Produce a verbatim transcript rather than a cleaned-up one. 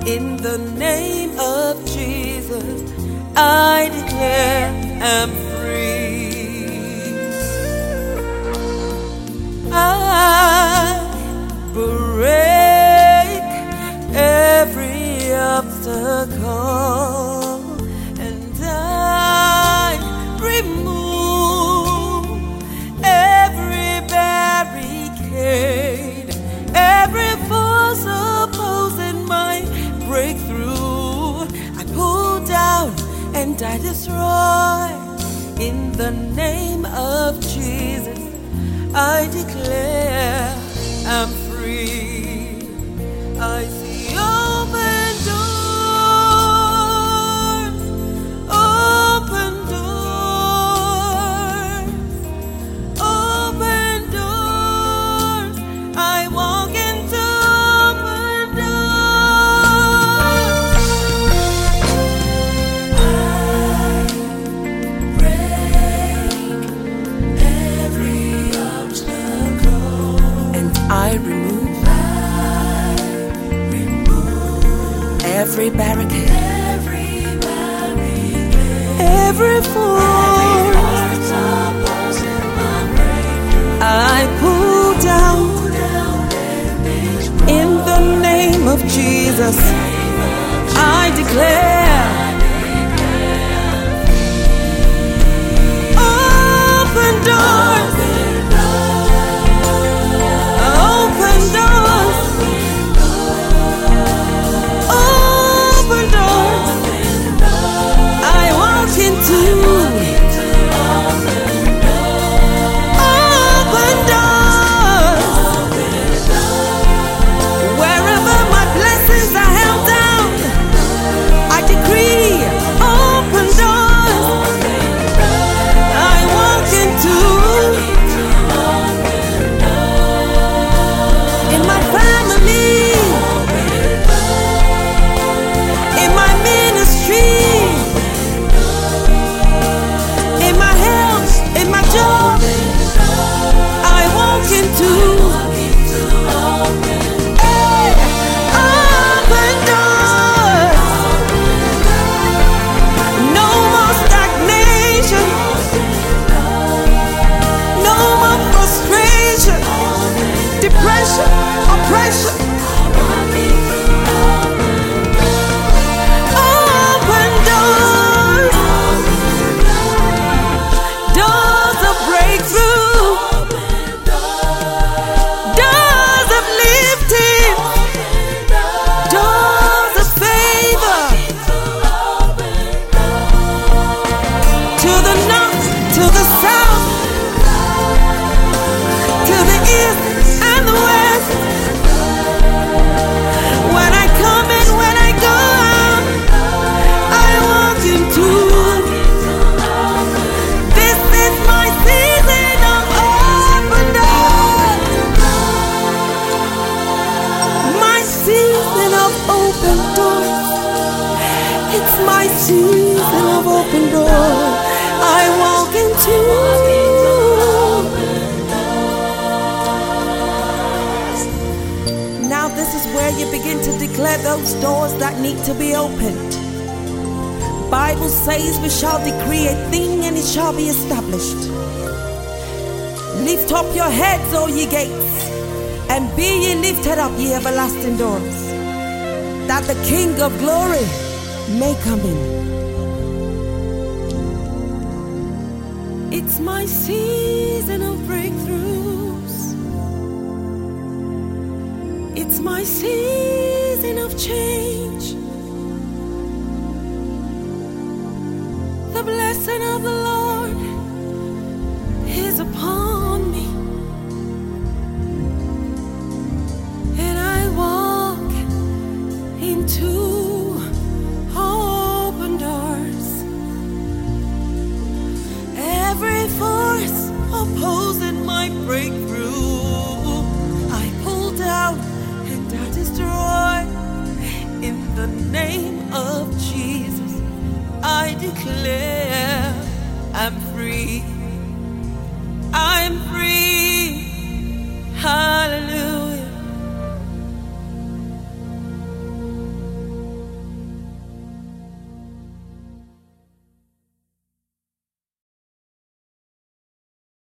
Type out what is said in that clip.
In the name of Jesus, I declare I'm free. I break every obstacle and I remove every barricade, every force opposing my breakthrough. I pull down and I destroy. In the name of Jesus, I declare I'm free. I see open doors, open doors, open doors. I walk into open doors. I break every obstacle and I remove every barricade, every barricade, every force I pull down. In the name of Jesus, I declare open doors, open doors. It's my season of open doors. I walk into. Now this is where you begin to declare those doors that need to be opened. Bible says we shall decree a thing and it shall be established. Lift up your heads, O ye gates, and be ye lifted up, ye everlasting doors, that the King of glory may come in. It's my season of breakthroughs. It's my season of change. The blessing of the Lord is upon me, and I walk into open doors. Every force opposing my breakthrough, I pull down and I destroy. In the name of Jesus, I declare I'm free. I'm free.